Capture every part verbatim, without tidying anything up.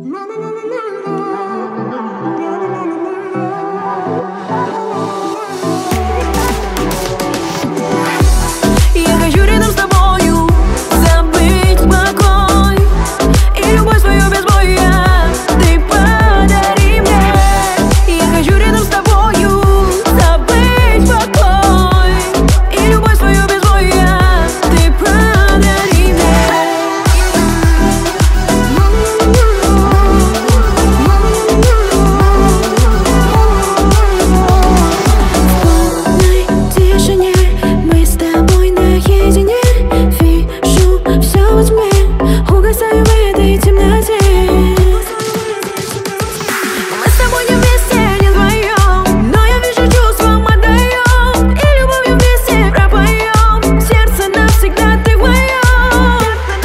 Я хочу рядом с тобою забыть покой и любовь свою без боя ты подари мне. Я хочу рядом с тобою забыть покой и любовь свою без боя ты подари мне. В полной тишине мы с тобой наедине. Вижу все во тьме, угасаю в этой темноте. Мы с тобой не вместе, не вдвоем, но я вижу, чувством отдаем и любовью вместе пропоем. В сердце навсегда ты в моем.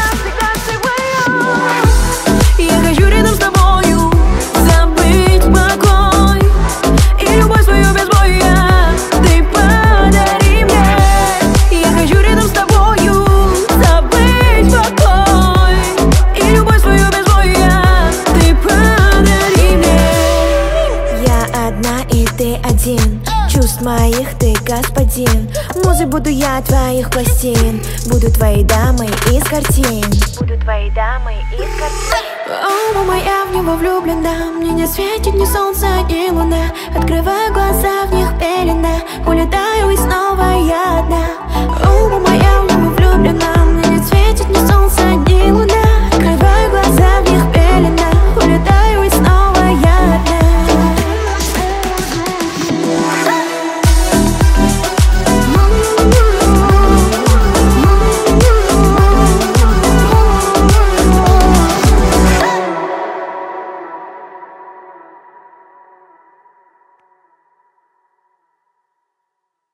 Я хочу рядом с тобою забыть покой и любовь свою без боя ты подари мне. Я хочу рядом с тобою забыть покой и любовь свою без боя ты подари мне. Я одна и ты один, чувств моих ты господин. Музой буду я твоих пластин, буду твоей дамой из картин. Буду твоей дамой из картин. О, мама, я в него влюблена, мне не светит ни солнце, ни луна. Открываю глаза, в них пелена, улетаю и снова я одна. О, мама,